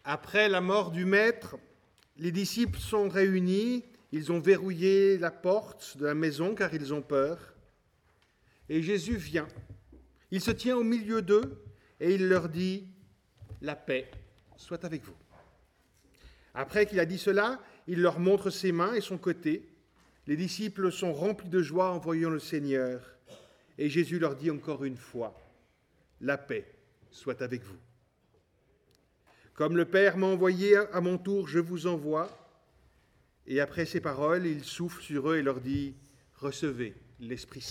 Après la mort du Maître, les disciples sont réunis, ils ont verrouillé la porte de la maison car ils ont peur. Et Jésus vient, il se tient au milieu d'eux et il leur dit « La paix soit avec vous ». Après qu'il a dit cela, il leur montre ses mains et son côté. Les disciples sont remplis de joie en voyant le Seigneur. Et Jésus leur dit encore une fois « La paix soit avec vous ». Comme le Père m'a envoyé, à mon tour, je vous envoie. Et après ces paroles, il souffle sur eux et leur dit « Recevez l'Esprit Saint ».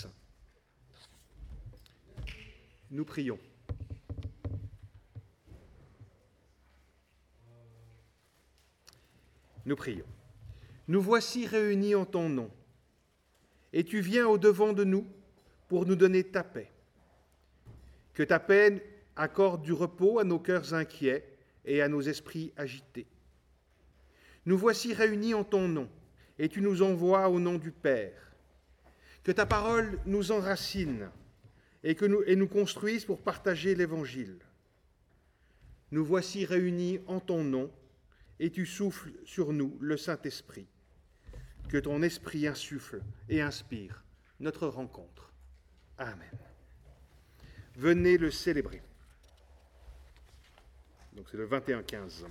Nous prions. Nous prions. Nous voici réunis en ton nom, et tu viens au-devant de nous pour nous donner ta paix. Que ta paix accorde du repos à nos cœurs inquiets et à nos esprits agités. Nous voici réunis en ton nom, et tu nous envoies au nom du Père. Que ta parole nous enracine et nous construise pour partager l'Évangile. Nous voici réunis en ton nom, et tu souffles sur nous le Saint-Esprit. Que ton Esprit insuffle et inspire notre rencontre. Amen. Venez le célébrer. Donc c'est le 21-15.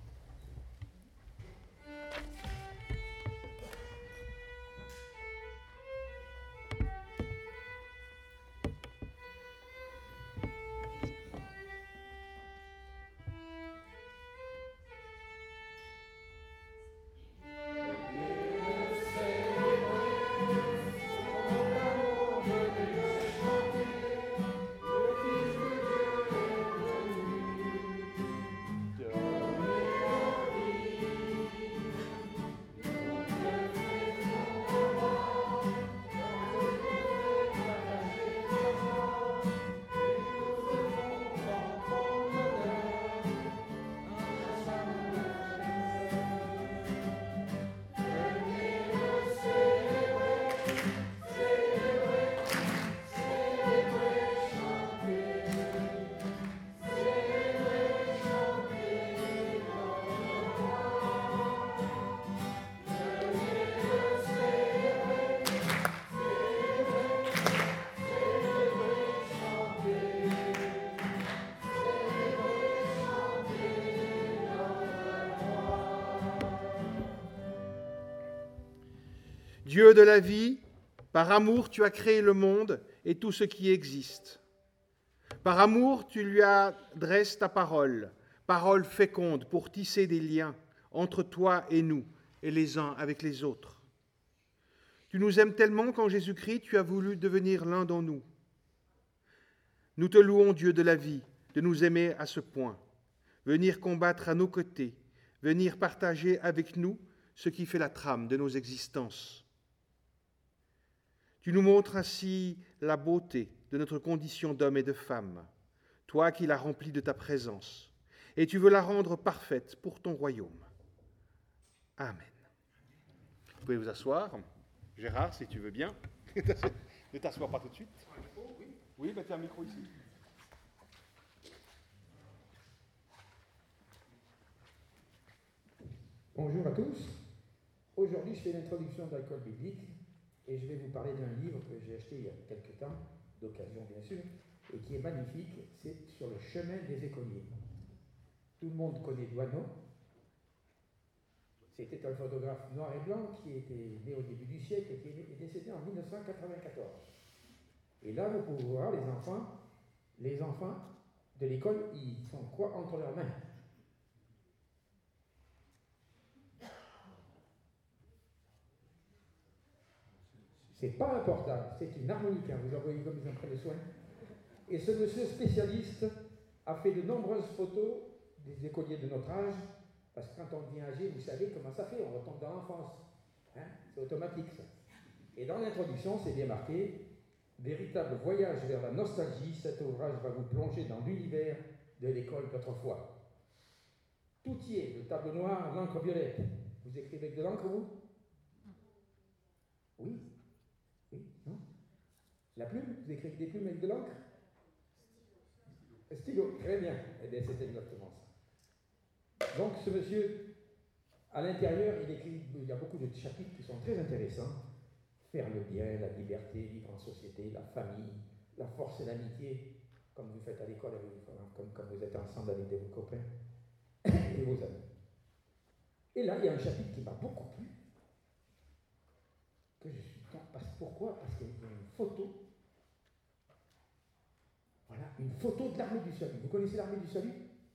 Dieu de la vie, par amour, tu as créé le monde et tout ce qui existe. Par amour, tu lui adresses ta parole, parole féconde pour tisser des liens entre toi et nous, et les uns avec les autres. Tu nous aimes tellement qu'en Jésus-Christ, tu as voulu devenir l'un dans nous. Nous te louons, Dieu de la vie, de nous aimer à ce point, venir combattre à nos côtés, venir partager avec nous ce qui fait la trame de nos existences. Tu nous montres ainsi la beauté de notre condition d'homme et de femme, toi qui l'as remplie de ta présence, et tu veux la rendre parfaite pour ton royaume. Amen. Vous pouvez vous asseoir. Gérard, si tu veux bien. Ne t'assois pas tout de suite. Oui, mettez un micro ici. Bonjour à tous. Aujourd'hui, je fais l'introduction de l'école biblique et je vais vous parler d'un livre que j'ai acheté il y a quelques temps, d'occasion bien sûr, et qui est magnifique. C'est sur le chemin des écoliers. Tout le monde connaît Doisneau. C'était un photographe noir et blanc qui était né au début du siècle et qui est décédé en 1994. Et là, vous pouvez voir les enfants de l'école, ils sont quoi entre leurs mains? C'est pas un portable, c'est une harmonica. Vous en voyez comme ils en prennent soin. Et ce monsieur spécialiste a fait de nombreuses photos des écoliers de notre âge, parce que quand on devient âgé, vous savez comment ça fait, on retombe dans l'enfance. Hein, c'est automatique ça. Et dans l'introduction, c'est bien marqué « Véritable voyage vers la nostalgie, cet ouvrage va vous plonger dans l'univers de l'école d'autrefois. » Tout y est, le tableau noir, l'encre violette. Vous écrivez avec de l'encre, vous? Oui? Oui? Non? La plume? Vous écrivez des plumes avec de l'encre? Stylo, très bien. Eh bien, c'est exactement ça. Donc ce monsieur, à l'intérieur, il y a beaucoup de chapitres qui sont très intéressants. Faire le bien, la liberté, vivre en société, la famille, la force et l'amitié, comme vous faites à l'école, comme vous êtes ensemble avec vos copains et vos amis. Et là, il y a un chapitre qui m'a beaucoup plu, que je suis pourquoi? Parce qu'il y a une photo. Voilà, une photo de l'armée du salut. Vous connaissez l'armée du salut?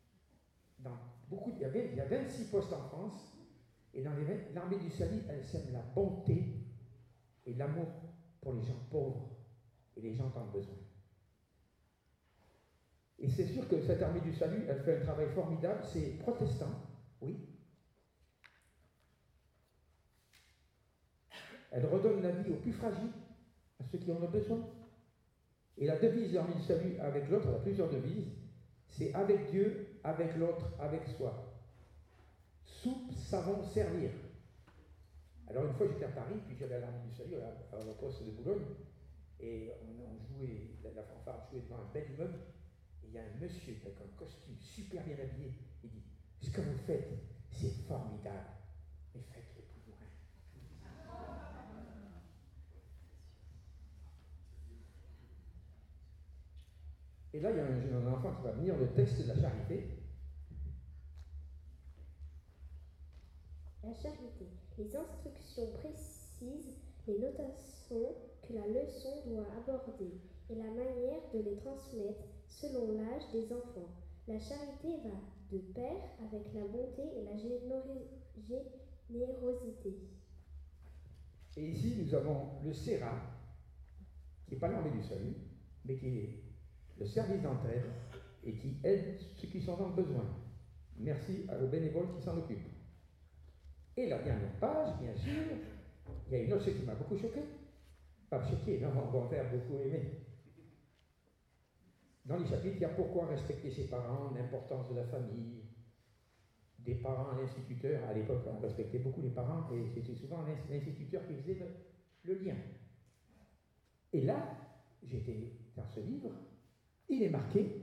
Il y a 26 postes en France, et dans l'armée du salut, elle sème la bonté et l'amour pour les gens pauvres et les gens qui en ont besoin. Et c'est sûr que cette armée du salut, elle fait un travail formidable. C'est protestant, oui. Elle redonne la vie aux plus fragiles, à ceux qui en ont besoin. Et la devise de l'armée du salut avec l'autre, elle a plusieurs devises, c'est avec Dieu, avec l'autre, avec soi. Soupe, savon, servir. Alors une fois j'étais à Paris, puis j'allais à l'armée du salut, à la poste de Boulogne, et on jouait, la fanfare jouait devant un bel immeuble, et il y a un monsieur avec un costume super bien habillé, il dit, ce que vous faites, c'est formidable, mais faites-le plus loin. Et là, il y a un enfant qui va venir le texte de la charité. La charité. Les instructions précisent les notations que la leçon doit aborder et la manière de les transmettre selon l'âge des enfants. La charité va de pair avec la bonté et la générosité. Et ici, nous avons le SERA, qui n'est pas l'armée du salut, mais qui est le service d'entraide et qui aide ceux qui sont dans le besoin. Merci aux bénévoles qui s'en occupent. Et la dernière page, bien sûr, il y a une autre chose qui m'a beaucoup choqué. Pas choqué, non, on va faire beaucoup aimer. Dans les chapitres, il y a pourquoi respecter ses parents, l'importance de la famille, des parents à l'instituteur. À l'époque, on respectait beaucoup les parents et c'était souvent l'instituteur qui faisait le lien. Et là, j'étais dans ce livre, il est marqué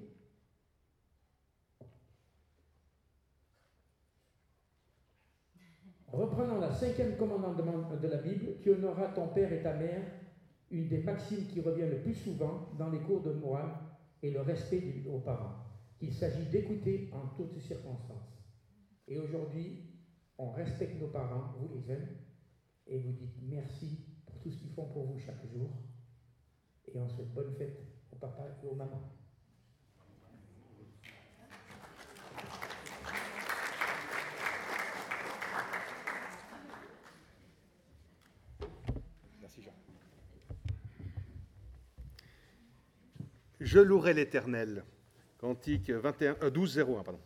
reprenant la 5e commandement de la Bible, tu honoreras ton père et ta mère, une des maximes qui revient le plus souvent dans les cours de morale et le respect aux parents, qu'il s'agit d'écouter en toutes circonstances. Et aujourd'hui, on respecte nos parents, vous les jeunes, et vous dites merci pour tout ce qu'ils font pour vous chaque jour, et on souhaite bonne fête aux papas et aux mamans. Je louerai l'Éternel. Cantique 12:01, pardon.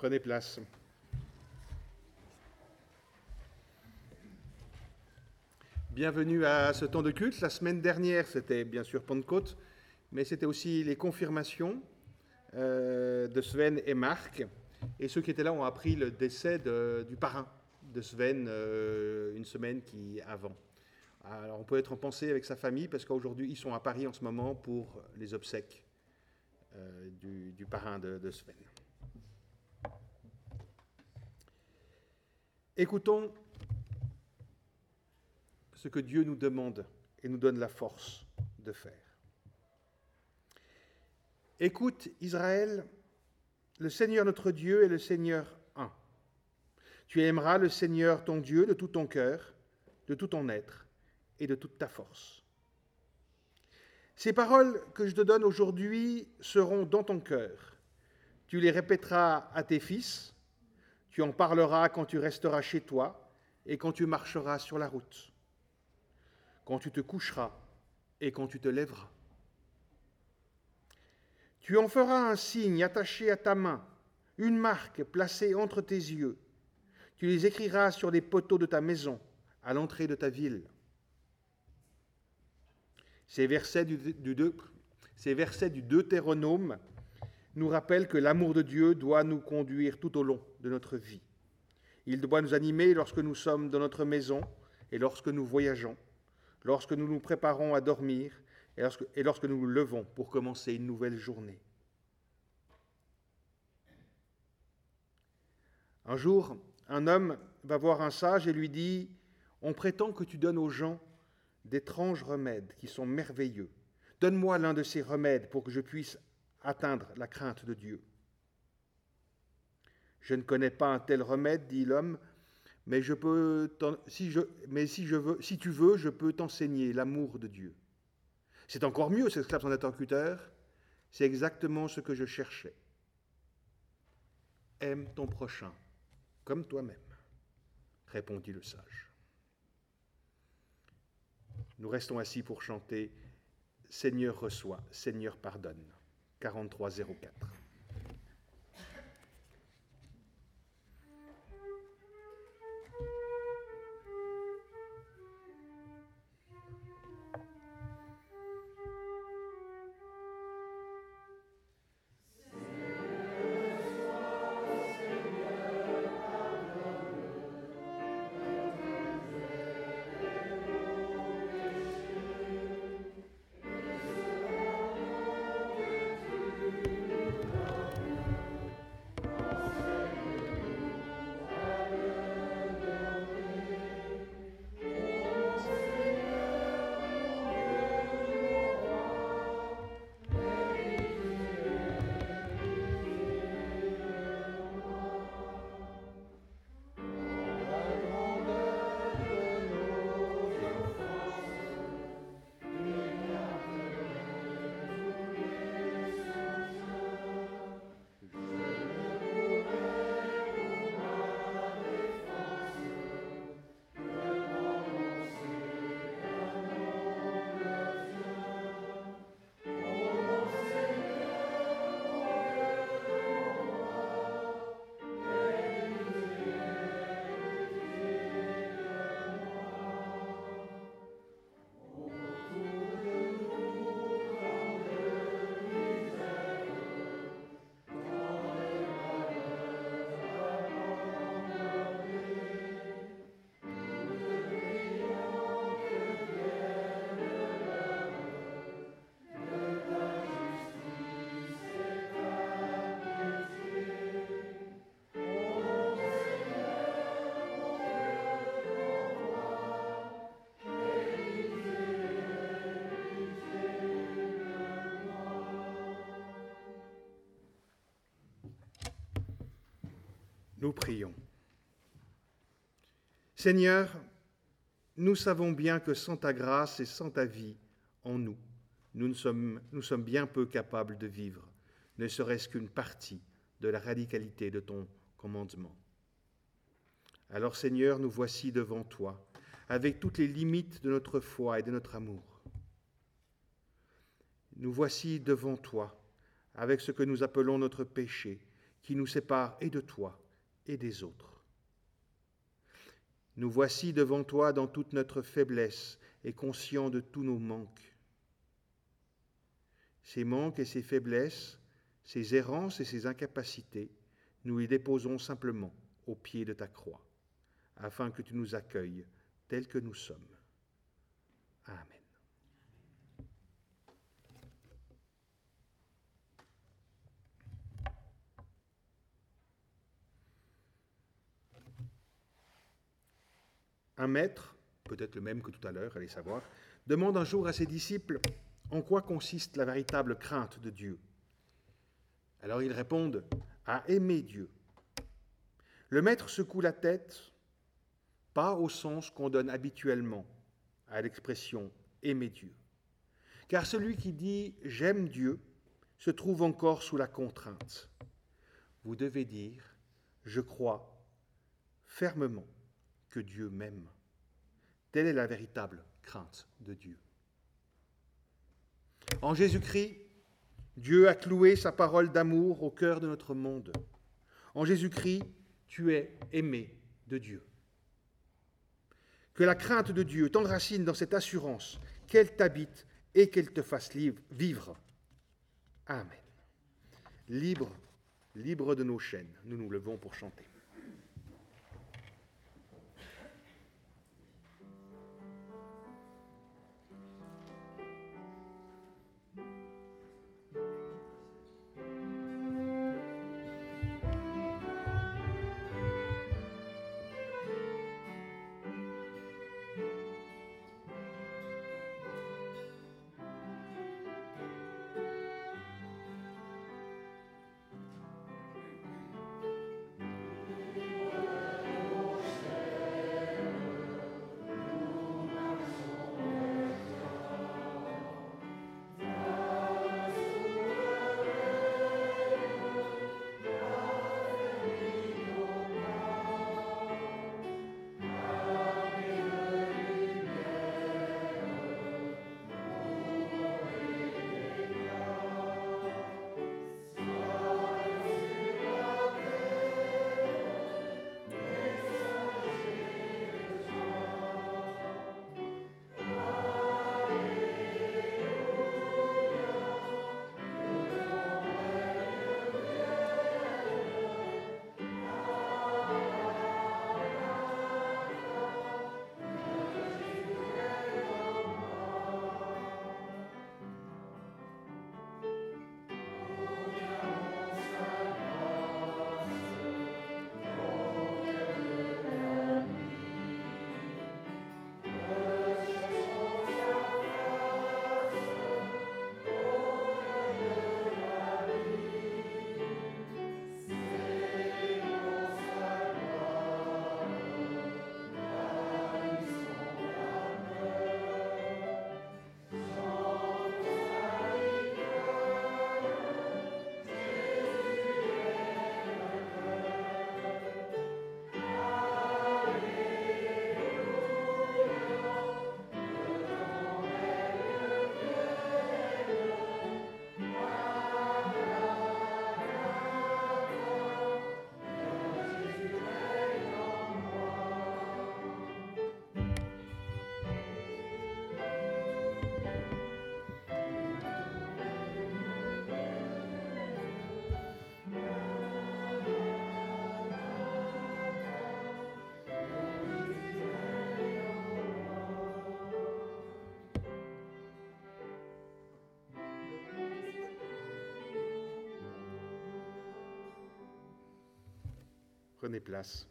Prenez place. Bienvenue à ce temps de culte. La semaine dernière, c'était bien sûr Pentecôte, mais c'était aussi les confirmations de Sven et Marc. Et ceux qui étaient là ont appris le décès du parrain de Sven une semaine avant. Alors on peut être en pensée avec sa famille parce qu'aujourd'hui ils sont à Paris en ce moment pour les obsèques du parrain de Sven. Écoutons ce que Dieu nous demande et nous donne la force de faire. Écoute Israël, le Seigneur notre Dieu est le Seigneur un. Tu aimeras le Seigneur ton Dieu de tout ton cœur, de tout ton être et de toute ta force. Ces paroles que je te donne aujourd'hui seront dans ton cœur. Tu les répéteras à tes fils, tu en parleras quand tu resteras chez toi et quand tu marcheras sur la route, quand tu te coucheras et quand tu te lèveras. Tu en feras un signe attaché à ta main, une marque placée entre tes yeux. Tu les écriras sur les poteaux de ta maison, à l'entrée de ta ville. Ces versets du Deutéronome nous rappellent que l'amour de Dieu doit nous conduire tout au long de notre vie. Il doit nous animer lorsque nous sommes dans notre maison et lorsque nous voyageons, lorsque nous nous préparons à dormir et lorsque nous nous levons pour commencer une nouvelle journée. Un jour, un homme va voir un sage et lui dit « On prétend que tu donnes aux gens d'étranges remèdes qui sont merveilleux. Donne-moi l'un de ces remèdes pour que je puisse atteindre la crainte de Dieu. » « Je ne connais pas un tel remède, dit l'homme, mais si tu veux, je peux t'enseigner l'amour de Dieu. » « C'est encore mieux, s'exclame son interlocuteur, c'est exactement ce que je cherchais. Aime ton prochain comme toi-même, répondit le sage. Nous restons assis pour chanter Seigneur reçois, Seigneur pardonne, 4304. Nous prions. Seigneur, nous savons bien que sans ta grâce et sans ta vie en nous, nous sommes bien peu capables de vivre, ne serait-ce qu'une partie de la radicalité de ton commandement. Alors Seigneur, nous voici devant toi, avec toutes les limites de notre foi et de notre amour. Nous voici devant toi, avec ce que nous appelons notre péché, qui nous sépare et de toi et des autres. Nous voici devant toi dans toute notre faiblesse et conscients de tous nos manques. Ces manques et ces faiblesses, ces errances et ces incapacités, nous les déposons simplement au pied de ta croix, afin que tu nous accueilles tels que nous sommes. Amen. Un maître, peut-être le même que tout à l'heure, allez savoir, demande un jour à ses disciples en quoi consiste la véritable crainte de Dieu. Alors ils répondent à aimer Dieu. Le maître secoue la tête, pas au sens qu'on donne habituellement à l'expression aimer Dieu. Car celui qui dit j'aime Dieu se trouve encore sous la contrainte. Vous devez dire je crois fermement que Dieu m'aime. Telle est la véritable crainte de Dieu. En Jésus-Christ, Dieu a cloué sa parole d'amour au cœur de notre monde. En Jésus-Christ, tu es aimé de Dieu. Que la crainte de Dieu t'enracine dans cette assurance qu'elle t'habite et qu'elle te fasse vivre. Amen. Libre de nos chaînes, nous nous levons pour chanter. Prenez place.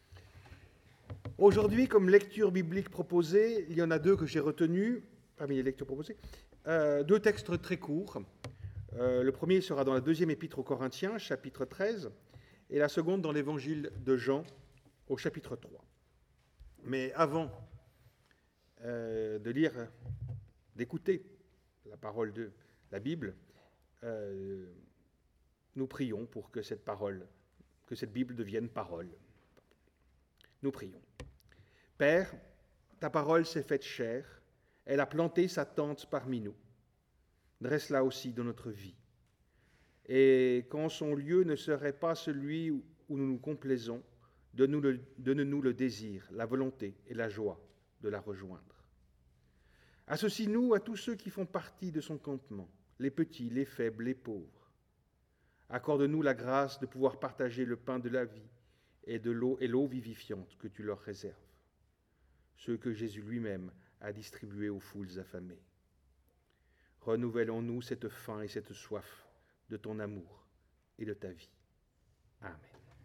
Aujourd'hui, comme lecture biblique proposée, il y en a deux que j'ai retenues, parmi les lectures proposées, deux textes très courts. Le premier sera dans la deuxième épître aux Corinthiens, chapitre 13, et la seconde dans l'évangile de Jean, au chapitre 3. Mais avant de lire, d'écouter la parole de la Bible, nous prions pour que cette parole, que cette Bible devienne parole. Nous prions. Père, ta parole s'est faite chair, elle a planté sa tente parmi nous. Dresse-la aussi dans notre vie. et quand son lieu ne serait pas celui où nous nous complaisons, donne-nous le désir, la volonté et la joie de la rejoindre. Associe-nous à tous ceux qui font partie de son campement, les petits, les faibles, les pauvres. Accorde-nous la grâce de pouvoir partager le pain de la vie et l'eau vivifiante que tu leur réserves, ceux que Jésus lui-même a distribués aux foules affamées. Renouvelle en nous cette faim et cette soif de ton amour et de ta vie. Amen.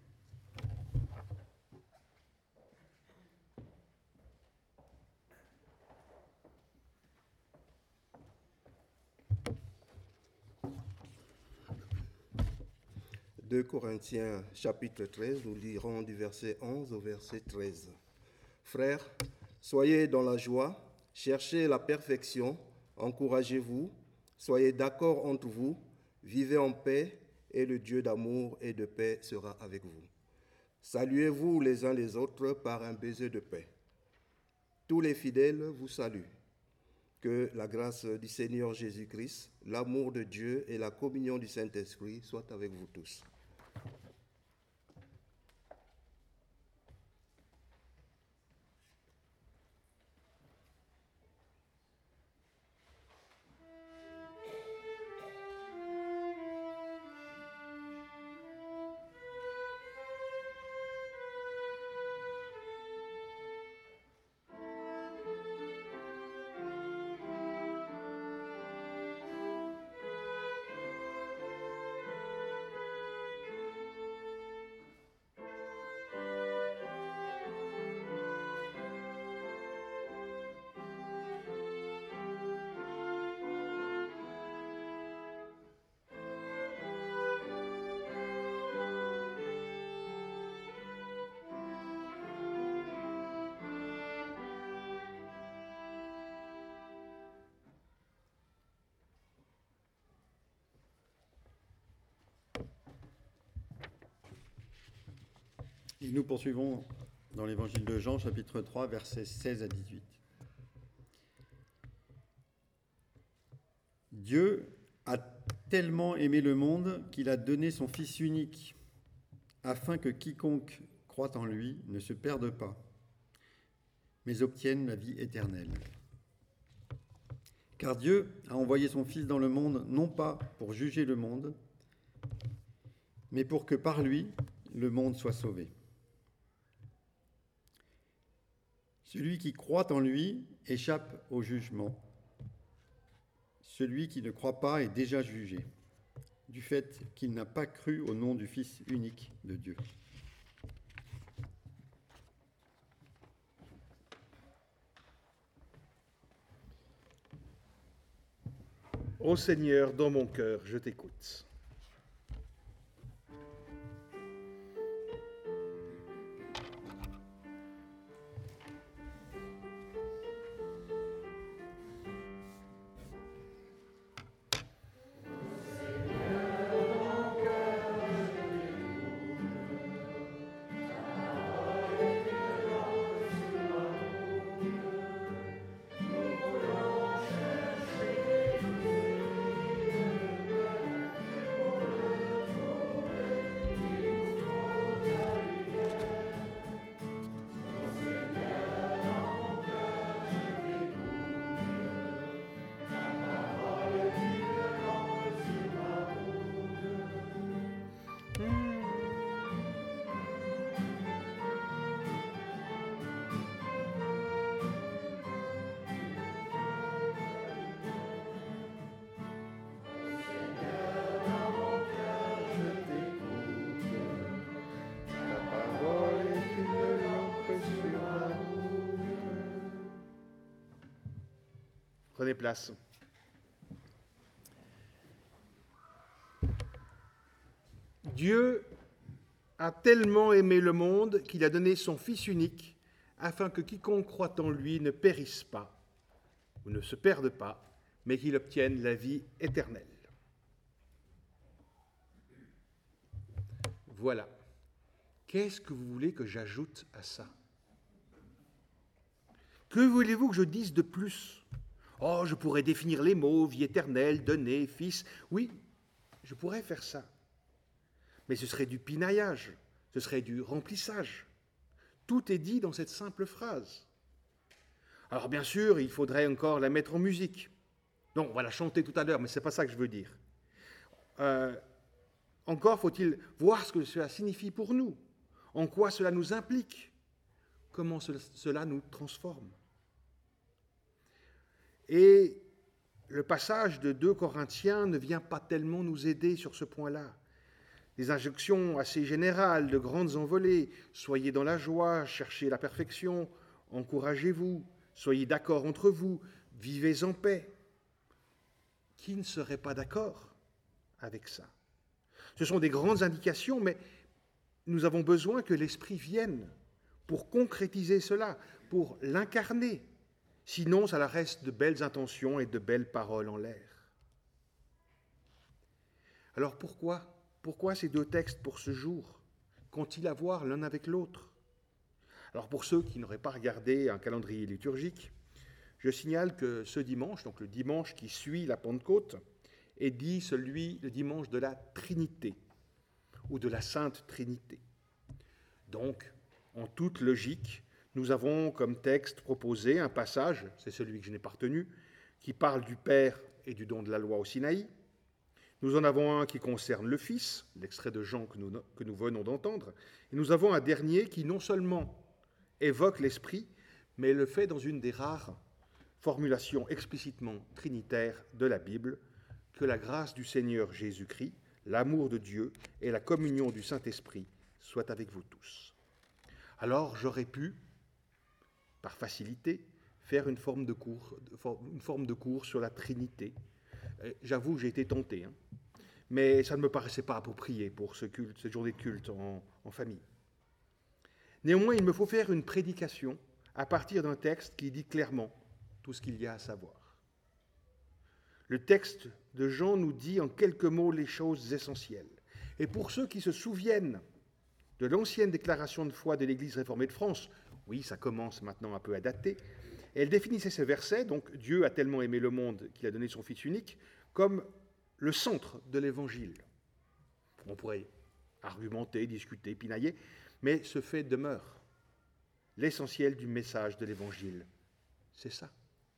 « 2 Corinthiens chapitre 13, nous lirons du verset 11 au verset 13. « Frères, soyez dans la joie, cherchez la perfection, encouragez-vous, soyez d'accord entre vous, vivez en paix, et le Dieu d'amour et de paix sera avec vous. Saluez-vous les uns les autres par un baiser de paix. Tous les fidèles vous saluent. Que la grâce du Seigneur Jésus-Christ, l'amour de Dieu et la communion du Saint-Esprit soient avec vous tous. » Et nous poursuivons dans l'évangile de Jean, chapitre 3, versets 16 à 18. Dieu a tellement aimé le monde qu'il a donné son Fils unique, afin que quiconque croit en lui ne se perde pas, mais obtienne la vie éternelle. Car Dieu a envoyé son Fils dans le monde, non pas pour juger le monde, mais pour que par lui, le monde soit sauvé. Celui qui croit en lui échappe au jugement. Celui qui ne croit pas est déjà jugé, du fait qu'il n'a pas cru au nom du Fils unique de Dieu. Ô Seigneur, dans mon cœur, je t'écoute. Prenez place. Dieu a tellement aimé le monde qu'il a donné son Fils unique afin que quiconque croit en lui ne périsse pas ou ne se perde pas, mais qu'il obtienne la vie éternelle. Voilà. Qu'est-ce que vous voulez que j'ajoute à ça? Que voulez-vous que je dise de plus? Oh, je pourrais définir les mots, vie éternelle, donner, fils. Oui, je pourrais faire ça. Mais ce serait du pinaillage, ce serait du remplissage. Tout est dit dans cette simple phrase. Alors bien sûr, il faudrait encore la mettre en musique. Non, on va la chanter tout à l'heure, mais ce n'est pas ça que je veux dire. Encore faut-il voir ce que cela signifie pour nous, en quoi cela nous implique, comment cela nous transforme. Et le passage de 2 Corinthiens ne vient pas tellement nous aider sur ce point-là. Des injonctions assez générales, de grandes envolées, soyez dans la joie, cherchez la perfection, encouragez-vous, soyez d'accord entre vous, vivez en paix. Qui ne serait pas d'accord avec ça? Ce sont des grandes indications, mais nous avons besoin que l'Esprit vienne pour concrétiser cela, pour l'incarner. Sinon, ça reste de belles intentions et de belles paroles en l'air. Alors pourquoi ces 2 textes pour ce jour? Qu'ont-ils à voir l'un avec l'autre? Alors pour ceux qui n'auraient pas regardé un calendrier liturgique, je signale que ce dimanche, donc le dimanche qui suit la Pentecôte, est dit le dimanche de la Trinité, ou de la Sainte Trinité. Donc, en toute logique, nous avons comme texte proposé un passage, c'est celui que je n'ai pas retenu, qui parle du Père et du don de la loi au Sinaï. Nous en avons un qui concerne le Fils, l'extrait de Jean que nous venons d'entendre, et nous avons un dernier qui non seulement évoque l'Esprit, mais le fait dans une des rares formulations explicitement trinitaires de la Bible, que la grâce du Seigneur Jésus-Christ, l'amour de Dieu et la communion du Saint-Esprit soient avec vous tous. Alors j'aurais pu, par facilité, faire une forme de cours sur la Trinité. J'avoue, j'ai été tenté, mais ça ne me paraissait pas approprié pour cette journée de culte en famille. Néanmoins, il me faut faire une prédication à partir d'un texte qui dit clairement tout ce qu'il y a à savoir. Le texte de Jean nous dit en quelques mots les choses essentielles. Et pour ceux qui se souviennent de l'ancienne déclaration de foi de l'Église réformée de France, oui, ça commence maintenant un peu à dater, elle définissait ce verset, donc « Dieu a tellement aimé le monde qu'il a donné son Fils unique », comme le centre de l'Évangile. On pourrait argumenter, discuter, pinailler, mais ce fait demeure. L'essentiel du message de l'Évangile, c'est ça.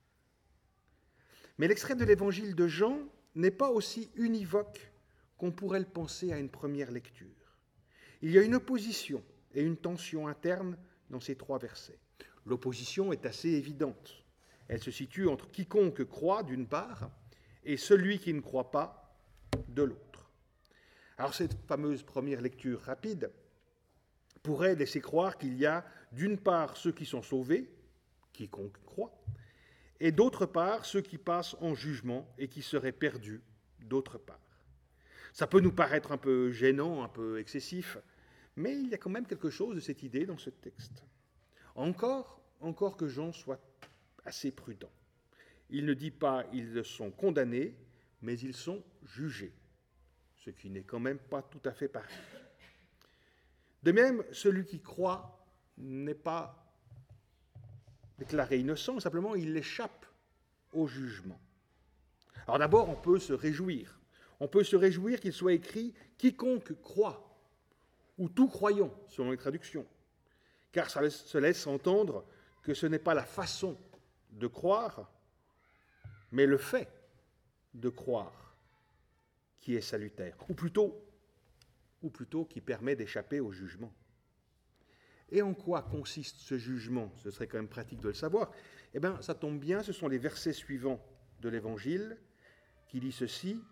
Mais l'extrait de l'Évangile de Jean n'est pas aussi univoque qu'on pourrait le penser à une première lecture. Il y a une opposition et une tension interne dans ces 3 versets. L'opposition est assez évidente. Elle se situe entre quiconque croit, d'une part, et celui qui ne croit pas, de l'autre. Alors cette fameuse première lecture rapide pourrait laisser croire qu'il y a, d'une part, ceux qui sont sauvés, quiconque croit, et d'autre part, ceux qui passent en jugement et qui seraient perdus, d'autre part. Ça peut nous paraître un peu gênant, un peu excessif, mais il y a quand même quelque chose de cette idée dans ce texte. Encore que Jean soit assez prudent. Il ne dit pas « ils sont condamnés », mais ils sont jugés, ce qui n'est quand même pas tout à fait pareil. De même, celui qui croit n'est pas déclaré innocent, simplement il échappe au jugement. Alors d'abord, on peut se réjouir. On peut se réjouir qu'il soit écrit « quiconque croit » ou « tout croyant » selon les traductions, car ça se laisse entendre que ce n'est pas la façon de croire, mais le fait de croire qui est salutaire, ou plutôt qui permet d'échapper au jugement. Et en quoi consiste ce jugement? Ce serait quand même pratique de le savoir. Eh bien, ça tombe bien, ce sont les versets suivants de l'Évangile qui disent ceci.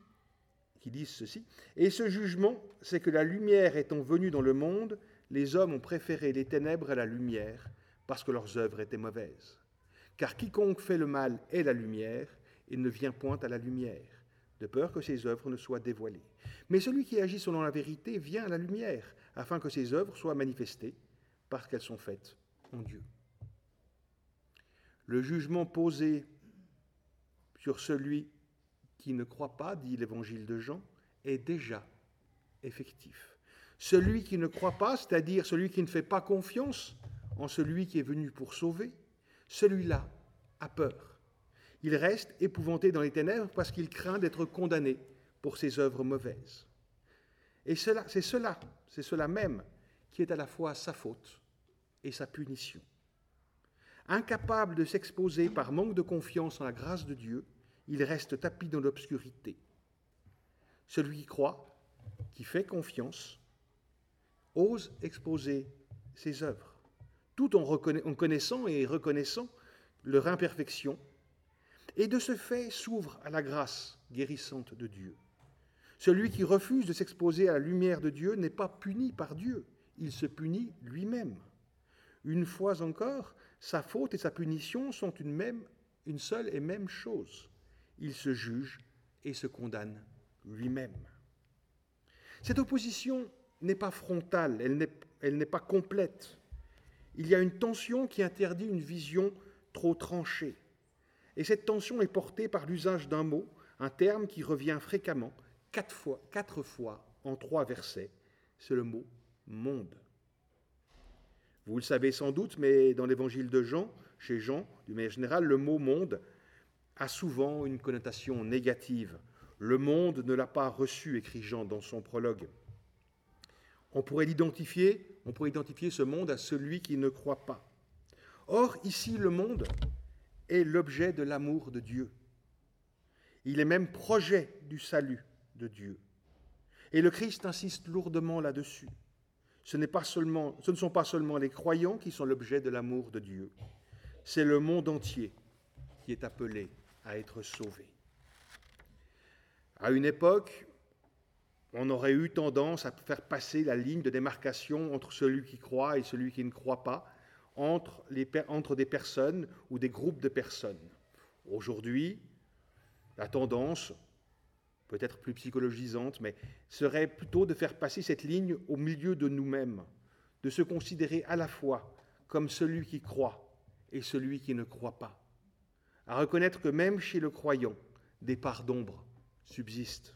Et ce jugement, c'est que la lumière étant venue dans le monde, les hommes ont préféré les ténèbres à la lumière, parce que leurs œuvres étaient mauvaises. Car quiconque fait le mal est la lumière, et ne vient point à la lumière, de peur que ses œuvres ne soient dévoilées. Mais celui qui agit selon la vérité vient à la lumière, afin que ses œuvres soient manifestées, parce qu'elles sont faites en Dieu. Le jugement posé sur celui qui ne croit pas, dit l'Évangile de Jean, est déjà effectif. Celui qui ne croit pas, c'est-à-dire celui qui ne fait pas confiance en celui qui est venu pour sauver, celui-là a peur. Il reste épouvanté dans les ténèbres parce qu'il craint d'être condamné pour ses œuvres mauvaises. Et c'est cela même qui est à la fois sa faute et sa punition. Incapable de s'exposer par manque de confiance en la grâce de Dieu, il reste tapi dans l'obscurité. Celui qui croit, qui fait confiance, ose exposer ses œuvres, tout en connaissant et reconnaissant leur imperfection, et de ce fait s'ouvre à la grâce guérissante de Dieu. Celui qui refuse de s'exposer à la lumière de Dieu n'est pas puni par Dieu, il se punit lui-même. Une fois encore, sa faute et sa punition sont une seule et même chose. Il se juge et se condamne lui-même. Cette opposition n'est pas frontale, elle n'est pas complète. Il y a une tension qui interdit une vision trop tranchée. Et cette tension est portée par l'usage d'un mot, un terme qui revient fréquemment, 4 fois en 3 versets. C'est le mot « monde ». Vous le savez sans doute, mais dans l'évangile de Jean, chez Jean, d'une manière générale, le mot « monde » a souvent une connotation négative. Le monde ne l'a pas reçu, écrit Jean dans son prologue. On pourrait identifier ce monde à celui qui ne croit pas. Or, ici, le monde est l'objet de l'amour de Dieu. Il est même projet du salut de Dieu. Et le Christ insiste lourdement là-dessus. Ce ne sont pas seulement les croyants qui sont l'objet de l'amour de Dieu. C'est le monde entier qui est appelé à être sauvé. À une époque, on aurait eu tendance à faire passer la ligne de démarcation entre celui qui croit et celui qui ne croit pas, entre des personnes ou des groupes de personnes. Aujourd'hui, la tendance, peut-être plus psychologisante, mais serait plutôt de faire passer cette ligne au milieu de nous-mêmes, de se considérer à la fois comme celui qui croit et celui qui ne croit pas, à reconnaître que même chez le croyant, des parts d'ombre subsistent.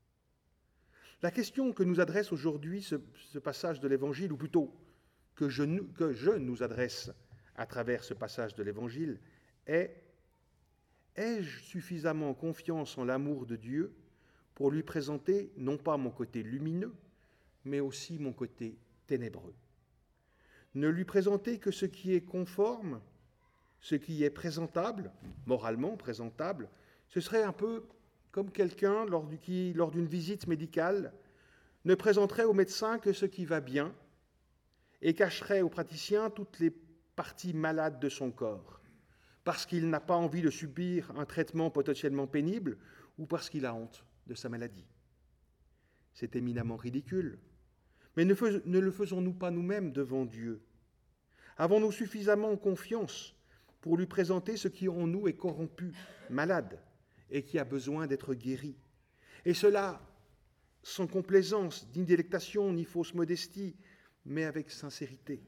La question que nous adresse aujourd'hui ce passage de l'Évangile, ou plutôt que je nous adresse à travers ce passage de l'Évangile, est: ai-je suffisamment confiance en l'amour de Dieu pour lui présenter non pas mon côté lumineux, mais aussi mon côté ténébreux? Ne lui présenter que ce qui est conforme, ce qui est présentable, moralement présentable, ce serait un peu comme quelqu'un qui, lors d'une visite médicale, ne présenterait au médecin que ce qui va bien et cacherait au praticien toutes les parties malades de son corps, parce qu'il n'a pas envie de subir un traitement potentiellement pénible ou parce qu'il a honte de sa maladie. C'est éminemment ridicule. Mais ne le faisons-nous pas nous-mêmes devant Dieu? Avons-nous suffisamment confiance pour lui présenter ce qui en nous est corrompu, malade, et qui a besoin d'être guéri? Et cela sans complaisance, ni délectation, ni fausse modestie, mais avec sincérité.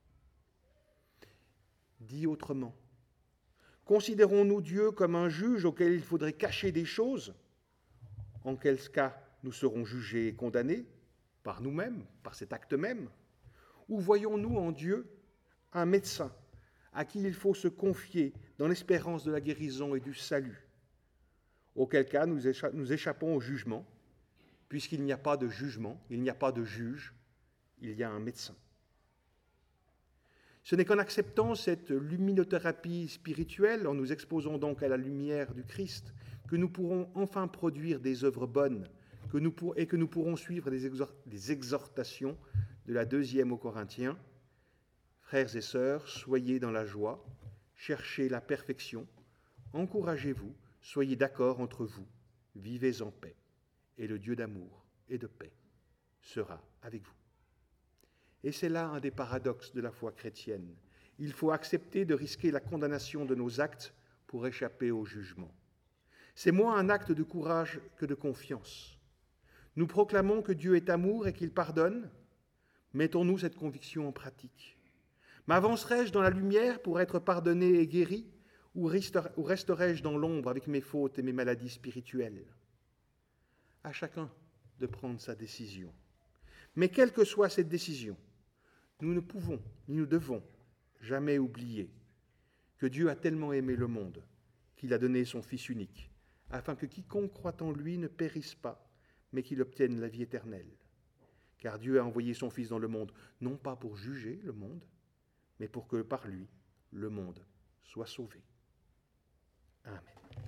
Dit autrement, considérons-nous Dieu comme un juge auquel il faudrait cacher des choses? En quel cas nous serons jugés et condamnés par nous-mêmes, par cet acte même? Ou voyons-nous en Dieu un médecin à qui il faut se confier dans l'espérance de la guérison et du salut? Auquel cas nous échappons au jugement, puisqu'il n'y a pas de jugement, il n'y a pas de juge, il y a un médecin. Ce n'est qu'en acceptant cette luminothérapie spirituelle, en nous exposant donc à la lumière du Christ, que nous pourrons enfin produire des œuvres bonnes et que nous pourrons suivre des exhortations de la 2e aux Corinthiens. Frères et sœurs, soyez dans la joie, cherchez la perfection, encouragez-vous, soyez d'accord entre vous, vivez en paix, et le Dieu d'amour et de paix sera avec vous. Et c'est là un des paradoxes de la foi chrétienne. Il faut accepter de risquer la condamnation de nos actes pour échapper au jugement. C'est moins un acte de courage que de confiance. Nous proclamons que Dieu est amour et qu'il pardonne. Mettons-nous cette conviction en pratique. M'avancerai-je dans la lumière pour être pardonné et guéri, ou resterai-je dans l'ombre avec mes fautes et mes maladies spirituelles? À chacun de prendre sa décision. Mais quelle que soit cette décision, nous ne pouvons, ni nous devons jamais oublier que Dieu a tellement aimé le monde qu'il a donné son Fils unique, afin que quiconque croit en lui ne périsse pas, mais qu'il obtienne la vie éternelle. Car Dieu a envoyé son Fils dans le monde, non pas pour juger le monde, mais pour que par lui, le monde soit sauvé. Amen.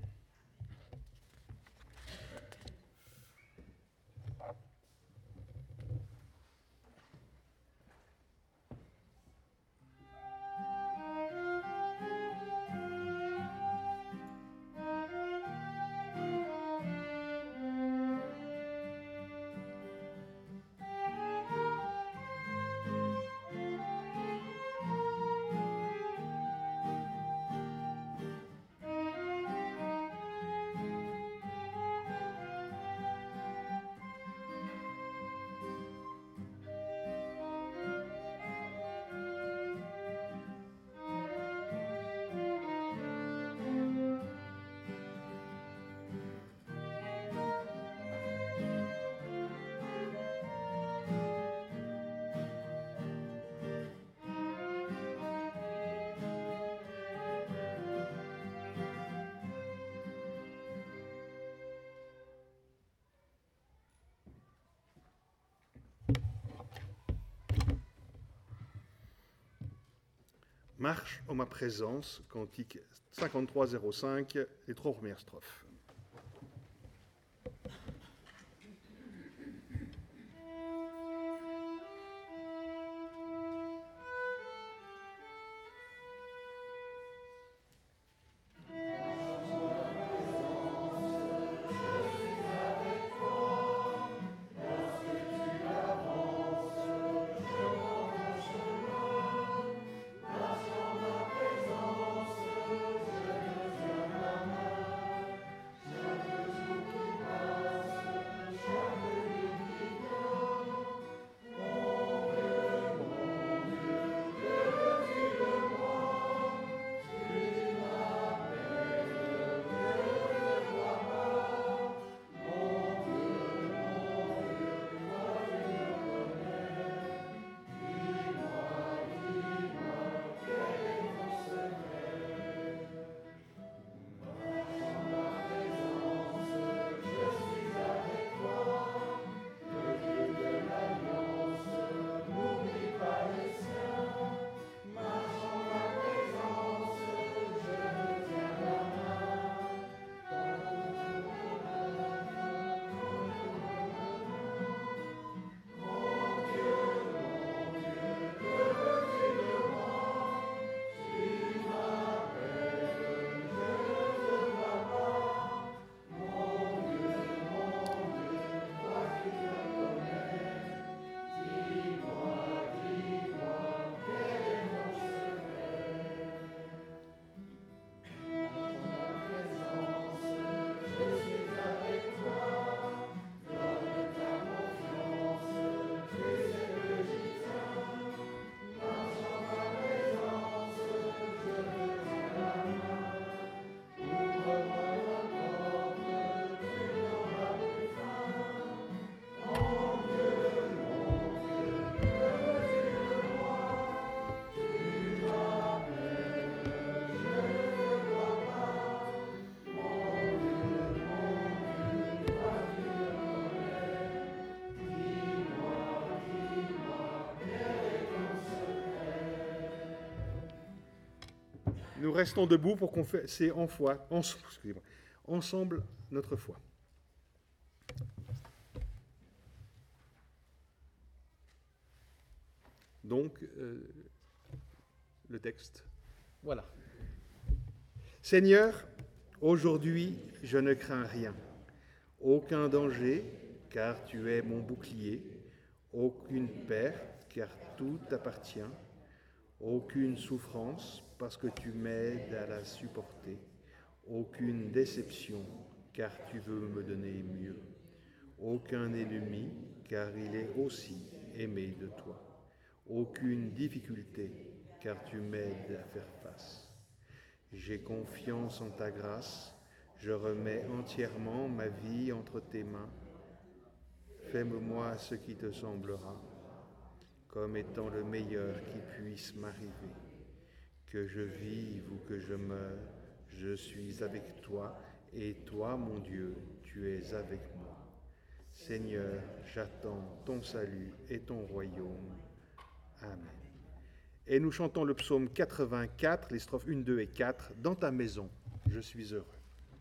Marche en ma présence, cantique 5305, les 3 premières strophes. Nous restons debout pour confesser ensemble notre foi. Donc, le texte, voilà. Seigneur, aujourd'hui, je ne crains rien, aucun danger, car tu es mon bouclier, aucune perte, car tout t'appartient, aucune souffrance, parce que tu m'aides à la supporter, aucune déception, car tu veux me donner mieux, aucun ennemi, car il est aussi aimé de toi, aucune difficulté, car tu m'aides à faire face. J'ai confiance en ta grâce, je remets entièrement ma vie entre tes mains. Fais-moi ce qui te semblera, comme étant le meilleur qui puisse m'arriver. Que je vive ou que je meure, je suis avec toi, et toi, mon Dieu, tu es avec moi. Seigneur, j'attends ton salut et ton royaume. Amen. Et nous chantons le psaume 84, les strophes 1, 2 et 4, dans ta maison, je suis heureux.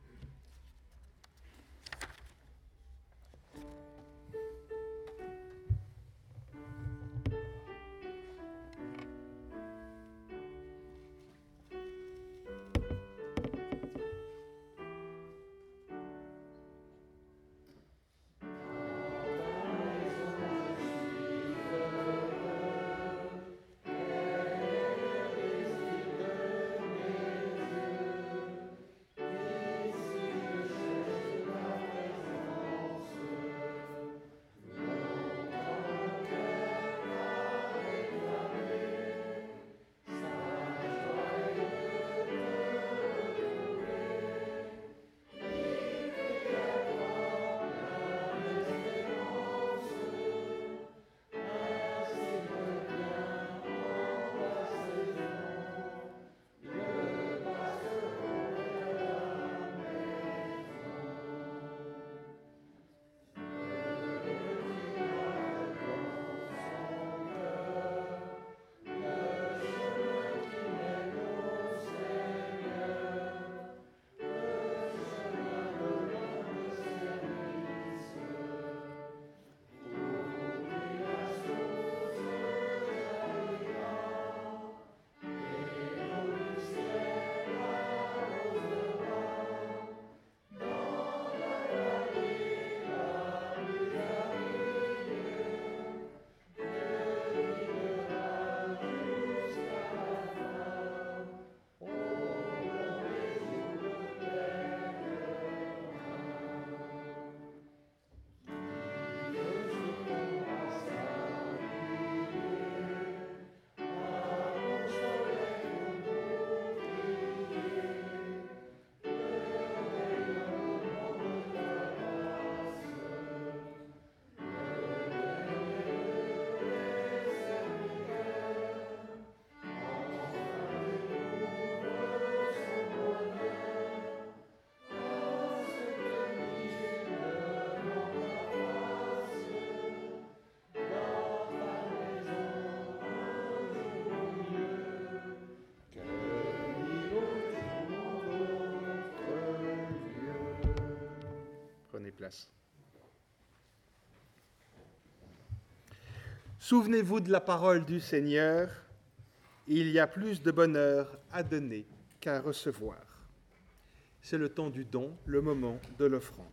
Prenez place. Souvenez-vous de la parole du Seigneur, il y a plus de bonheur à donner qu'à recevoir. C'est le temps du don, le moment de l'offrande.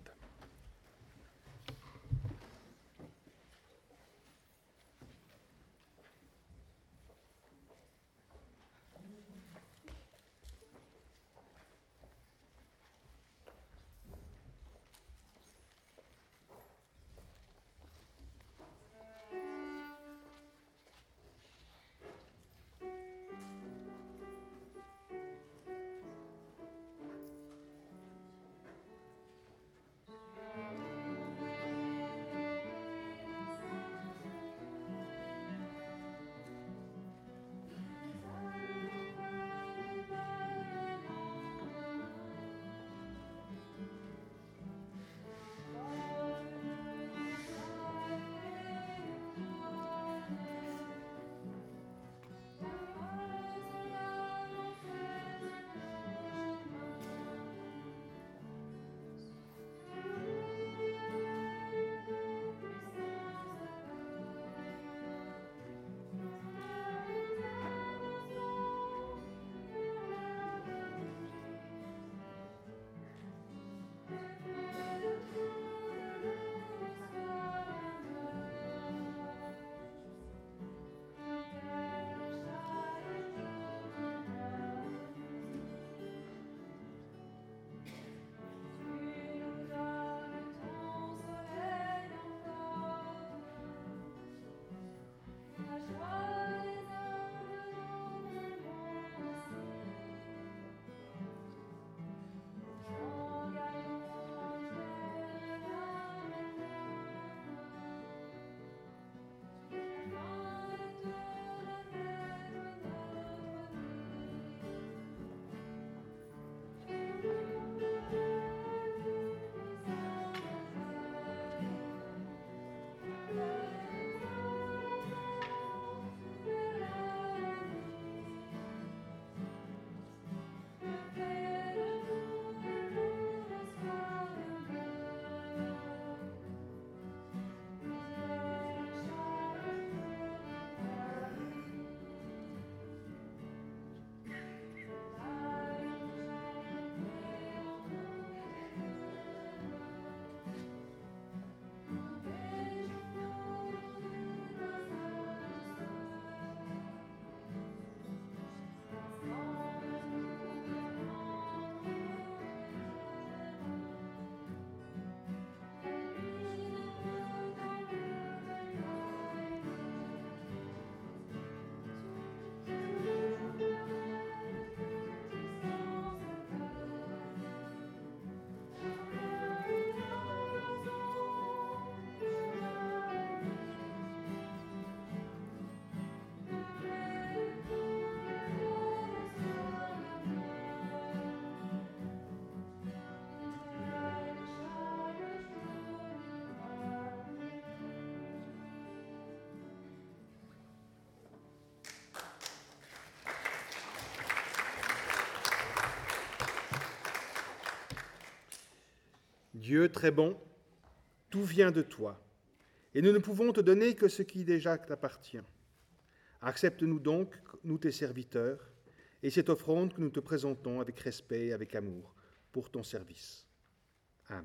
Dieu très bon, tout vient de toi, et nous ne pouvons te donner que ce qui déjà t'appartient. Accepte-nous donc, nous tes serviteurs, et cette offrande que nous te présentons avec respect et avec amour pour ton service. Amen.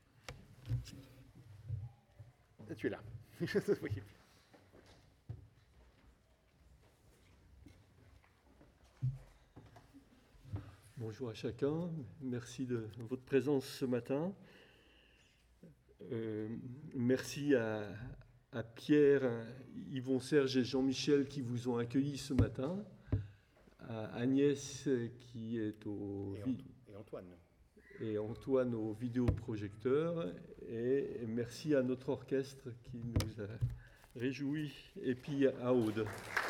Tu es là. Bonjour à chacun, merci de votre présence ce matin. Merci à Pierre, Yvon Serge et Jean-Michel qui vous ont accueillis ce matin, à Agnès qui est et Antoine au vidéoprojecteur, et merci à notre orchestre qui nous a réjouis, et puis à Aude.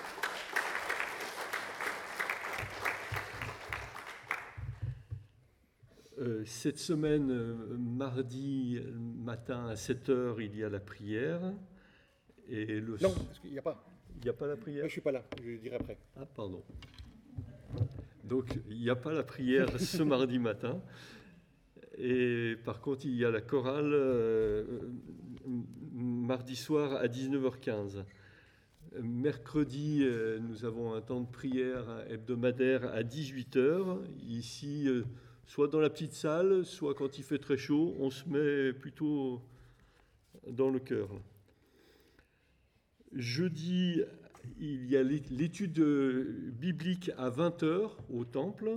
Cette semaine, mardi matin à 7h, il y a la prière. Et Non, il n'y a pas. Il n'y a pas la prière ? Je ne suis pas là, je dirai après. Ah, pardon. Donc, il n'y a pas la prière ce mardi matin. Et par contre, il y a la chorale mardi soir à 19h15. Mercredi, nous avons un temps de prière hebdomadaire à 18h. Ici, soit dans la petite salle, soit quand il fait très chaud, on se met plutôt dans le chœur. Jeudi, il y a l'étude biblique à 20h au temple.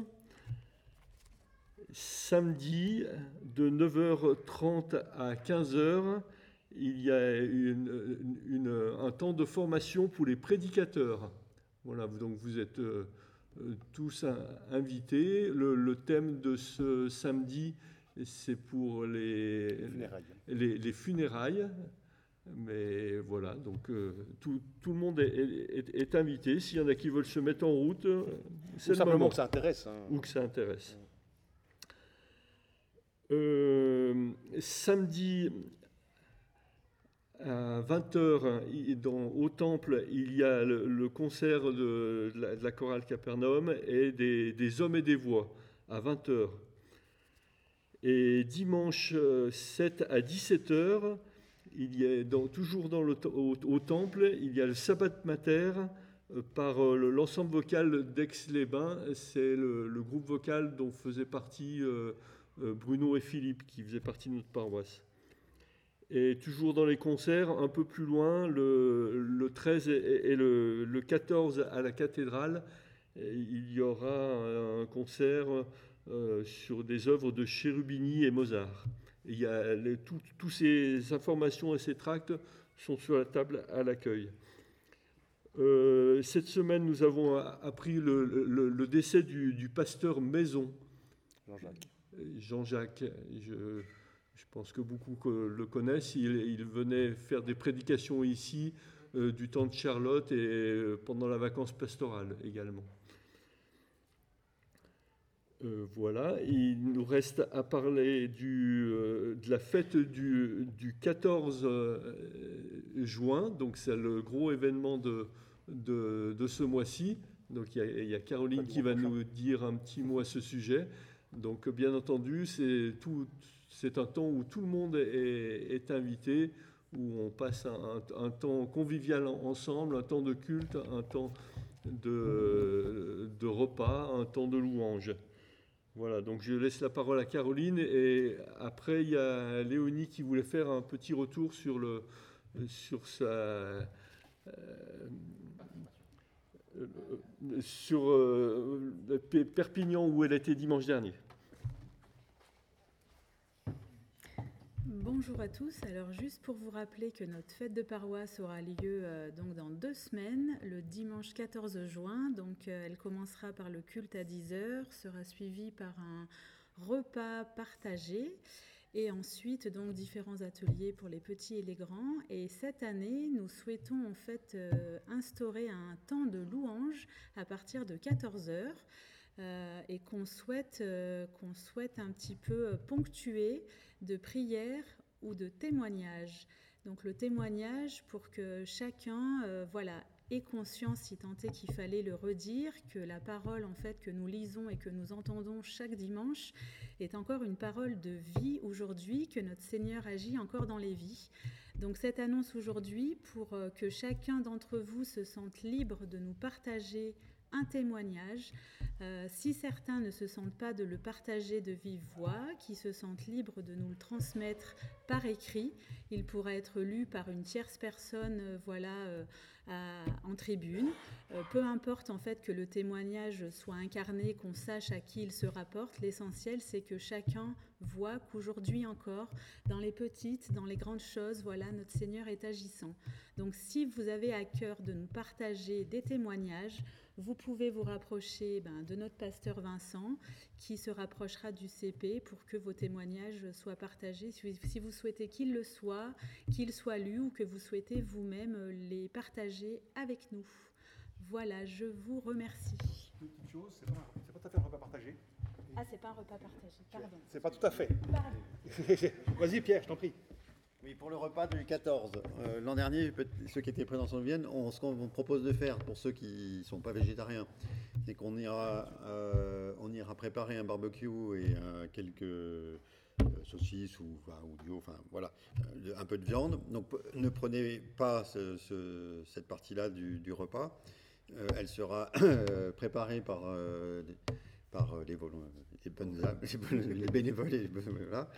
Samedi, de 9h30 à 15h, il y a un temps de formation pour les prédicateurs. Voilà, donc vous êtes tous invités. Le thème de ce samedi, c'est pour les funérailles. Mais voilà, donc tout le monde est invité. S'il y en a qui veulent se mettre en route, c'est le moment. Que ça intéresse. Ou que ça intéresse. Samedi à 20h, au temple, il y a le concert de la chorale Capernaum et des hommes et des voix à 20h. Et dimanche 7 à 17h, il y a toujours au temple, il y a le Sabbat Mater par l'ensemble vocal d'Aix-les-Bains. C'est le groupe vocal dont faisaient partie Bruno et Philippe, qui faisaient partie de notre paroisse. Et toujours dans les concerts, un peu plus loin, le 13 et le 14 à la cathédrale, il y aura un concert sur des œuvres de Cherubini et Mozart. Et il y a toutes ces informations et ces tracts sont sur la table à l'accueil. Cette semaine, nous avons appris le décès du pasteur Maison. Jean-Jacques, je pense que beaucoup le connaissent. Il venait faire des prédications ici du temps de Charlotte et pendant la vacance pastorale également. Voilà, il nous reste à parler de la fête du 14 juin, donc c'est le gros événement de ce mois-ci. Donc il y a Caroline qui va nous dire un petit mot à ce sujet. Donc bien entendu, c'est un temps où tout le monde est invité, où on passe un temps convivial ensemble, un temps de culte, un temps de repas, un temps de louange. Voilà, donc je laisse la parole à Caroline et après il y a Léonie qui voulait faire un petit retour sur Perpignan où elle était dimanche dernier. Bonjour à tous. Alors juste pour vous rappeler que notre fête de paroisse aura lieu donc dans 2 semaines, le dimanche 14 juin. Donc elle commencera par le culte à 10h, sera suivie par un repas partagé et ensuite donc différents ateliers pour les petits et les grands. Et cette année, nous souhaitons en fait instaurer un temps de louange à partir de 14h. Et qu'on souhaite un petit peu ponctuer de prières ou de témoignages. Donc le témoignage pour que chacun ait conscience, si tant est qu'il fallait le redire, que la parole en fait que nous lisons et que nous entendons chaque dimanche est encore une parole de vie aujourd'hui, que notre Seigneur agit encore dans les vies. Donc cette annonce aujourd'hui, pour que chacun d'entre vous se sente libre de nous partager un témoignage, si certains ne se sentent pas de le partager de vive voix, qui se sentent libres de nous le transmettre par écrit, il pourra être lu par une tierce personne, en tribune. Peu importe en fait que le témoignage soit incarné, qu'on sache à qui il se rapporte, l'essentiel c'est que chacun voit qu'aujourd'hui encore, dans les petites, dans les grandes choses, voilà, notre Seigneur est agissant. Donc si vous avez à cœur de nous partager des témoignages, vous pouvez vous rapprocher de notre pasteur Vincent, qui se rapprochera du CP pour que vos témoignages soient partagés. Si vous souhaitez qu'il le soit, qu'il soit lu ou que vous souhaitez vous-même les partager avec nous. Voilà, je vous remercie. Une petite chose, c'est pas tout à fait un repas partagé. Ah, c'est pas un repas partagé, pardon. C'est pas tout à fait. Pardon. Vas-y Pierre, je t'en prie. Oui, pour le repas du 14, l'an dernier, ceux qui étaient présents s'en souviennent, ce qu'on vous propose de faire pour ceux qui ne sont pas végétariens, c'est qu'on ira préparer un barbecue et quelques saucisses ou du veau, un peu de viande. Donc ne prenez pas cette partie-là du repas. Elle sera préparée par les bénévoles. Voilà.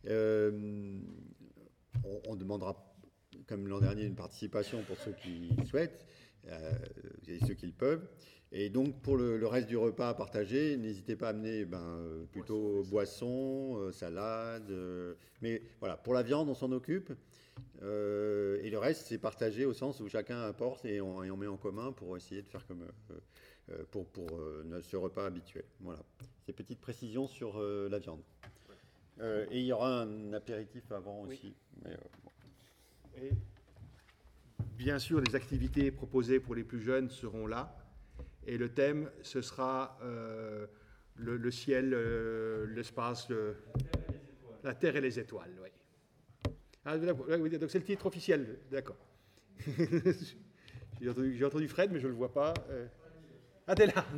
On demandera, comme l'an dernier, une participation pour ceux qui souhaitent et ceux qui le peuvent. Et donc, pour le reste du repas à partager, n'hésitez pas à amener plutôt boissons, salades. Mais voilà, pour la viande, on s'en occupe. Et le reste, c'est partagé au sens où chacun apporte et on met en commun pour essayer de faire comme pour ce repas habituel. Voilà. Ces petites précisions sur la viande. Et il y aura un apéritif avant aussi. Mais, bon. Et bien sûr, les activités proposées pour les plus jeunes seront là. Et le thème, ce sera le ciel, l'espace, la terre et les étoiles. Oui. Ah, oui, donc c'est le titre officiel, d'accord. J'ai entendu Fred, mais je ne le vois pas. Ah, t'es là.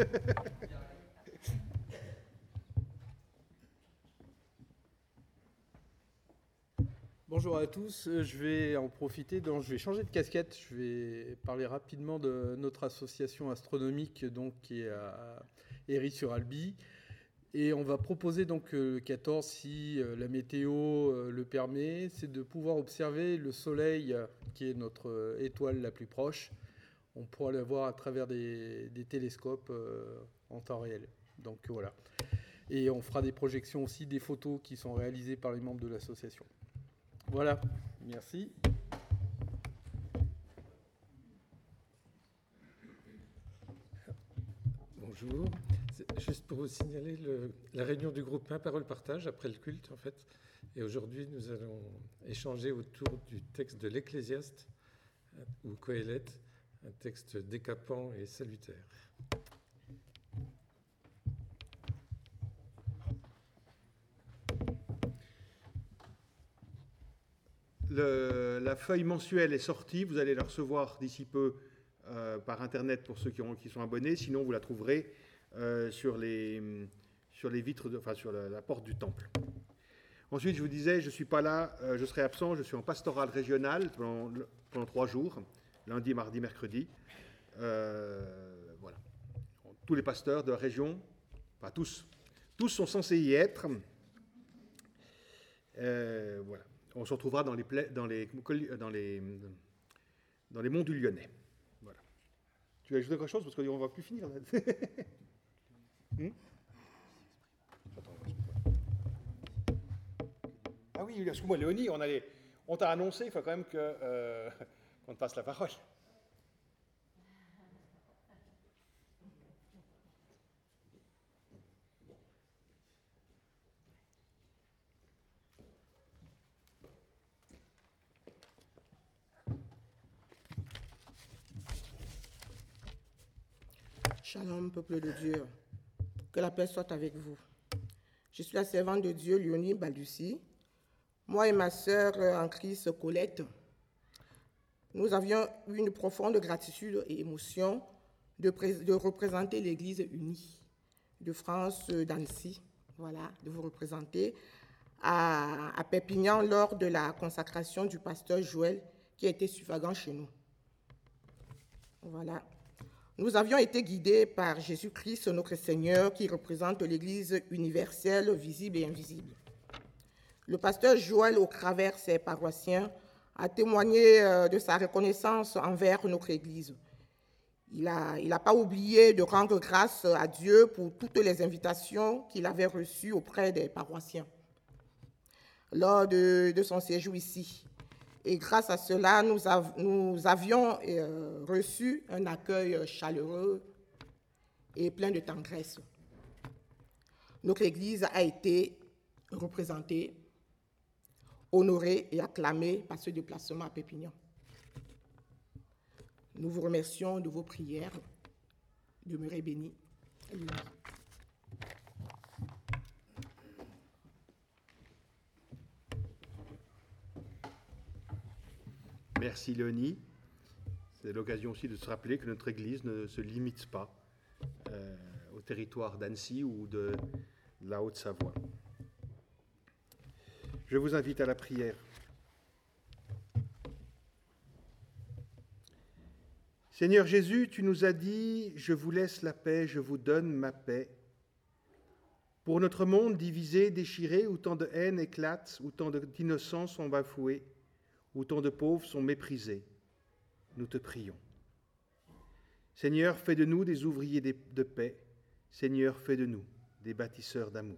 Bonjour à tous, je vais en profiter, je vais changer de casquette, je vais parler rapidement de notre association astronomique qui est à Héry-sur-Albi. Et on va proposer le 14, si la météo le permet, c'est de pouvoir observer le Soleil, qui est notre étoile la plus proche. On pourra le voir à travers des télescopes en temps réel. Donc voilà. Et on fera des projections aussi, des photos qui sont réalisées par les membres de l'association. Voilà, merci. Bonjour, juste pour vous signaler la réunion du groupe Un Parole Partage après le culte en fait. Et aujourd'hui nous allons échanger autour du texte de l'Ecclésiaste ou Coëlette, un texte décapant et salutaire. La feuille mensuelle est sortie, vous allez la recevoir d'ici peu par Internet pour ceux qui sont abonnés, sinon vous la trouverez sur les vitres, sur la porte du temple. Ensuite, je vous disais, je ne suis pas là, je serai absent, je suis en pastorale régionale pendant 3 jours, lundi, mardi, mercredi. Voilà. Tous les pasteurs de la région, enfin tous sont censés y être. Voilà. On se retrouvera dans les monts du Lyonnais. Voilà. Tu veux ajouter quelque chose parce qu'on ne va plus finir. Ah oui, excuse-moi, Léonie, on t'a annoncé, il faut quand même qu'on te passe la parole. Shalom, peuple de Dieu. Que la paix soit avec vous. Je suis la servante de Dieu, Léonie Balducci. Moi et ma sœur en Christ, Colette, nous avions une profonde gratitude et émotion de représenter l'Église unie de France d'Annecy, voilà, de vous représenter à Perpignan lors de la consacration du pasteur Joël qui a été suffragant chez nous. Voilà. Nous avions été guidés par Jésus-Christ, notre Seigneur, qui représente l'Église universelle, visible et invisible. Le pasteur Joël, au travers ses paroissiens, a témoigné de sa reconnaissance envers notre Église. Il n'a pas oublié de rendre grâce à Dieu pour toutes les invitations qu'il avait reçues auprès des paroissiens lors de son séjour ici. Et grâce à cela, nous avions reçu un accueil chaleureux et plein de tendresse. Notre Église a été représentée, honorée et acclamée par ce déplacement à Perpignan. Nous vous remercions de vos prières. Demeurez bénis. Merci Léonie. C'est l'occasion aussi de se rappeler que notre Église ne se limite pas au territoire d'Annecy ou de la Haute-Savoie. Je vous invite à la prière. Seigneur Jésus, tu nous as dit « Je vous laisse la paix, je vous donne ma paix ». Pour notre monde divisé, déchiré, où tant de haine éclate, où tant d'innocents sont bafoués, où tant de pauvres sont méprisés, nous te prions. Seigneur, fais de nous des ouvriers de paix. Seigneur, fais de nous des bâtisseurs d'amour.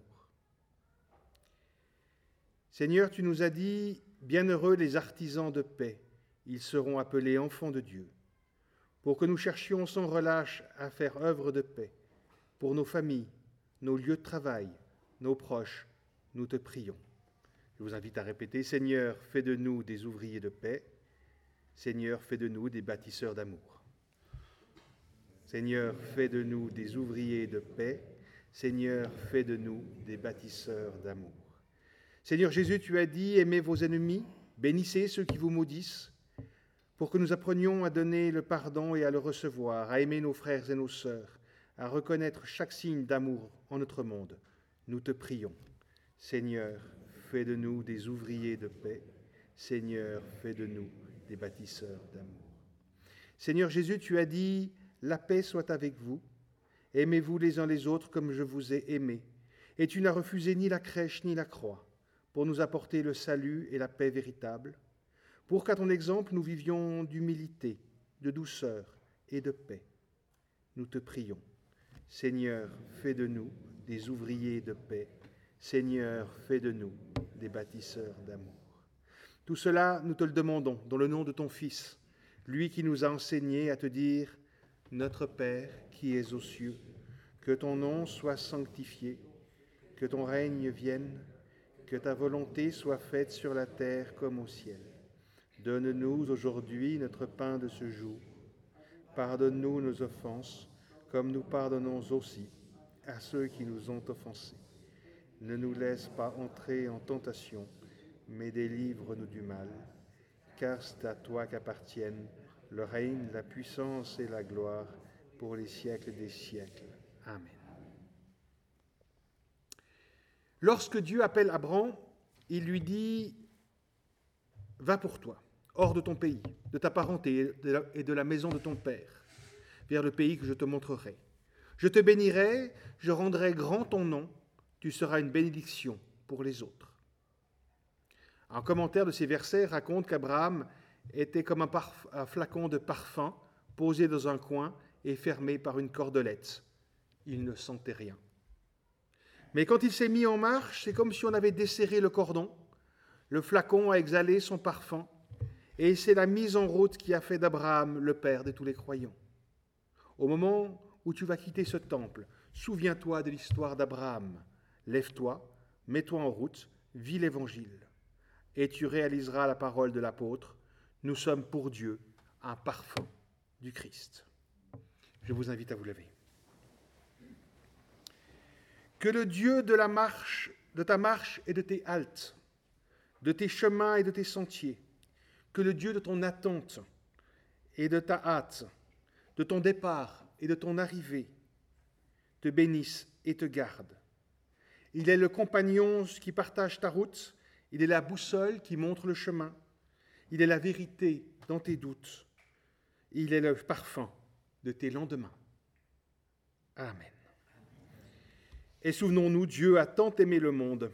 Seigneur, tu nous as dit « Bienheureux les artisans de paix, ils seront appelés enfants de Dieu ». Pour que nous cherchions sans relâche à faire œuvre de paix, pour nos familles, nos lieux de travail, nos proches, nous te prions. Je vous invite à répéter, Seigneur, fais de nous des ouvriers de paix. Seigneur, fais de nous des bâtisseurs d'amour. Seigneur, fais de nous des ouvriers de paix. Seigneur, fais de nous des bâtisseurs d'amour. Seigneur Jésus, tu as dit, aimez vos ennemis, bénissez ceux qui vous maudissent, pour que nous apprenions à donner le pardon et à le recevoir, à aimer nos frères et nos sœurs, à reconnaître chaque signe d'amour en notre monde. Nous te prions. Seigneur, fais de nous des ouvriers de paix. Seigneur, fais de nous des bâtisseurs d'amour. Seigneur Jésus, tu as dit, la paix soit avec vous. Aimez-vous les uns les autres comme je vous ai aimés. Et tu n'as refusé ni la crèche ni la croix pour nous apporter le salut et la paix véritable, pour qu'à ton exemple nous vivions d'humilité, de douceur et de paix. Nous te prions. Seigneur, fais de nous des ouvriers de paix. Seigneur, fais de nous des bâtisseurs d'amour. Tout cela, nous te le demandons dans le nom de ton Fils, lui qui nous a enseigné à te dire « Notre Père qui es aux cieux, que ton nom soit sanctifié, que ton règne vienne, que ta volonté soit faite sur la terre comme au ciel. Donne-nous aujourd'hui notre pain de ce jour. Pardonne-nous nos offenses, comme nous pardonnons aussi à ceux qui nous ont offensés. Ne nous laisse pas entrer en tentation, mais délivre-nous du mal, car c'est à toi qu'appartiennent le règne, la puissance et la gloire pour les siècles des siècles. Amen. Lorsque Dieu appelle Abraham, il lui dit « Va pour toi, hors de ton pays, de ta parenté et de la maison de ton père, vers le pays que je te montrerai. Je te bénirai, je rendrai grand ton nom, tu seras une bénédiction pour les autres. » Un commentaire de ces versets raconte qu'Abraham était comme un flacon de parfum posé dans un coin et fermé par une cordelette. Il ne sentait rien. Mais quand il s'est mis en marche, c'est comme si on avait desserré le cordon. Le flacon a exhalé son parfum, et c'est la mise en route qui a fait d'Abraham le père de tous les croyants. Au moment où tu vas quitter ce temple, souviens-toi de l'histoire d'Abraham. Lève-toi, mets-toi en route, vis l'Évangile, et tu réaliseras la parole de l'apôtre. Nous sommes pour Dieu un parfum du Christ. Je vous invite à vous lever. Que le Dieu de ta marche et de tes haltes, de tes chemins et de tes sentiers, que le Dieu de ton attente et de ta hâte, de ton départ et de ton arrivée, te bénisse et te garde. Il est le compagnon qui partage ta route, il est la boussole qui montre le chemin, il est la vérité dans tes doutes, il est le parfum de tes lendemains. Amen. Et souvenons-nous, Dieu a tant aimé le monde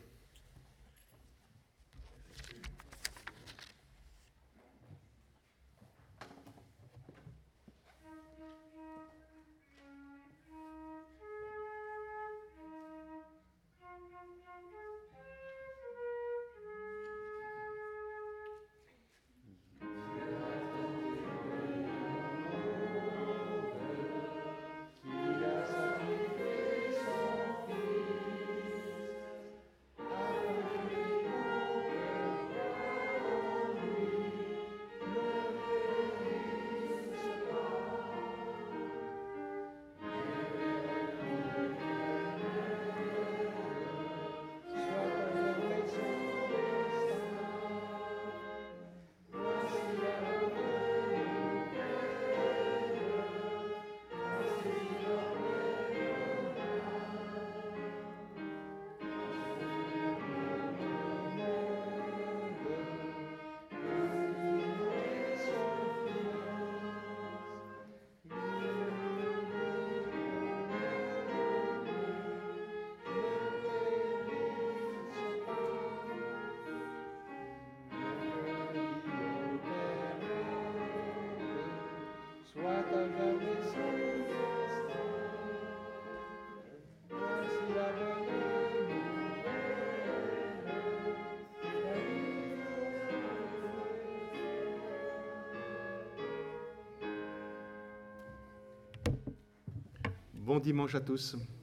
Bon dimanche à tous.